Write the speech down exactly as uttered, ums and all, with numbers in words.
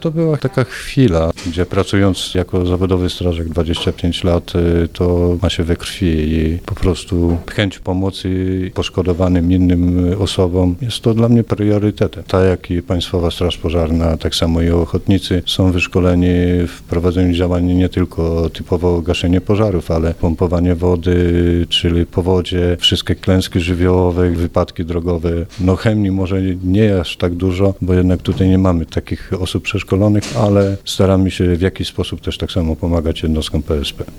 To była taka chwila, gdzie pracując jako zawodowy strażak dwadzieścia pięć lat, to ma się we krwi i po prostu chęć pomocy poszkodowanym innym osobom jest to dla mnie priorytetem. Tak jak i Państwowa Straż Pożarna, tak samo i ochotnicy są wyszkoleni w prowadzeniu działań nie tylko typowo gaszenie pożarów, ale pompowanie wody, czyli powodzie, wszystkie klęski żywiołowe, wypadki drogowe. No chemii może nie aż tak dużo, bo jednak tutaj nie mamy takich osób przeszkolonych, ale staramy się w jakiś sposób też tak samo pomagać jednostkom P S P.